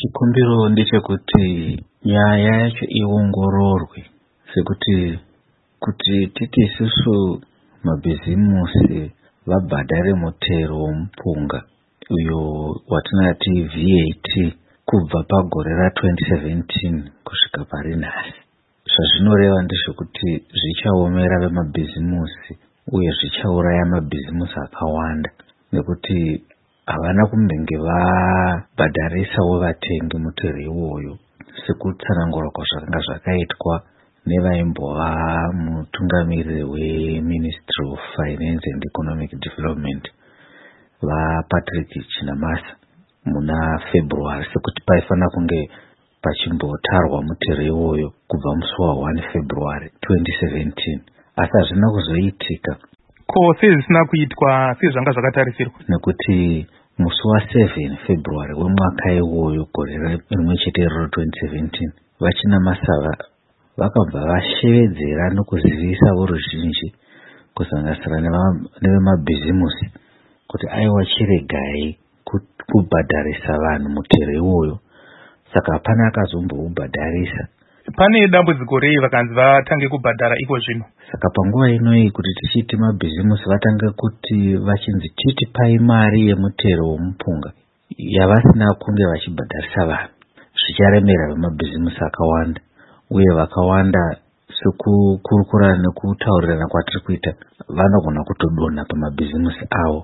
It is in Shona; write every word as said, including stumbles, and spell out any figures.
Chikumbiro ndechekuti nyaya yacho iongororwe, sekuti kuti titi isusu mabhizimusi vabhadhare mutero womupunga uyo watinati V A T kubva pagore ra twenty seventeen kusvika parinhasi. Zvazvinoreva ndezvekuti zvichaomera vemabhizimusi uye zvichauraya mabhizimusi akawanda, nekuti havana kumbenge vabhadharisawo vatengi mutero iwoyo sekutsanangura kwazvakanga zvakaitwa nevaimbova mutungamiriri weMinistry of Finance and Economic Development vaPatrick Chinamasa muna February, sekuti paifanira kunge pachimbotarwa mutero iwoyo kubva musi wa first February twenty seventeen, asi hazvina kuzoitika. Ko sei zvisina kuitwa sezvanga zvakatarisirwa? Nekuti musi wa seven February wemwaka iwoyo gore rimwe chete iro twenty seventeen, vaChinamasa vakabva vashevedzera nokuzivisa voruzhinji kusanganisira nevemabhizimusi kuti aiwa chiregai kubhadharisa vanhu mutero iwoyo, saka hapana akazomboubhadharisa. Pane dambudziko rei vakanzi vatange kubhadhara iko zvino? Saka panguva inoi kuti tichiti mabhizimusi vatange kuti vachinzi titipai mari yemutero womupunga yavasina kunge vachibhadharisa vanhu, zvicharemera vemabhizimusi akawanda, uye vakawanda sekukurukura nekutaurirana kwatiri kuita vanogona kutodonha pamabhizimusi avo